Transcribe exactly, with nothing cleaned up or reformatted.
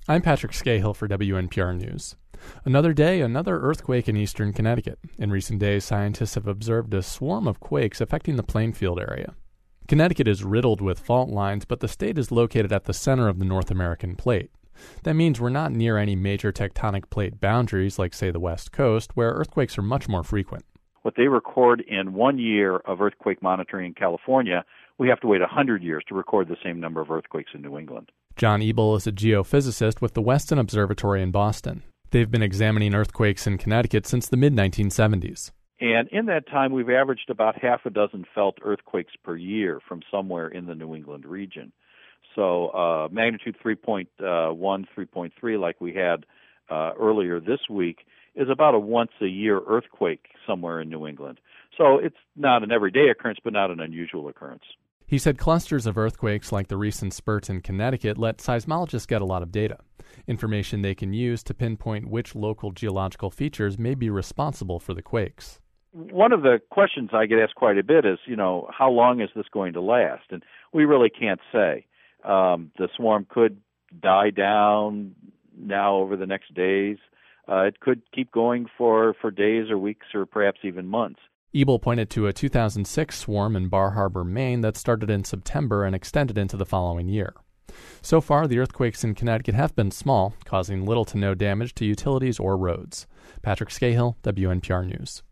I'm Patrick Scahill for W N P R News. Another day, another earthquake in eastern Connecticut. In recent days, scientists have observed a swarm of quakes affecting the Plainfield area. Connecticut is riddled with fault lines, but the state is located at the center of the North American plate. That means we're not near any major tectonic plate boundaries like, say, the West Coast, where earthquakes are much more frequent. What they record in one year of earthquake monitoring in California, we have to wait one hundred years to record the same number of earthquakes in New England. John Ebel is a geophysicist with the Weston Observatory in Boston. They've been examining earthquakes in Connecticut since the mid nineteen seventies. And in that time, we've averaged about half a dozen felt earthquakes per year from somewhere in the New England region. So uh, magnitude three point one, three point three, like we had uh, earlier this week, is about a once-a-year earthquake somewhere in New England. So it's not an everyday occurrence, but not an unusual occurrence. He said clusters of earthquakes like the recent spurt in Connecticut let seismologists get a lot of data, information they can use to pinpoint which local geological features may be responsible for the quakes. One of the questions I get asked quite a bit is, you know, how long is this going to last? And we really can't say. Um, the swarm could die down now over the next days. Uh, it could keep going for, for days or weeks or perhaps even months. Ebel pointed to a two thousand six swarm in Bar Harbor, Maine that started in September and extended into the following year. So far, the earthquakes in Connecticut have been small, causing little to no damage to utilities or roads. Patrick Scahill, W N P R News.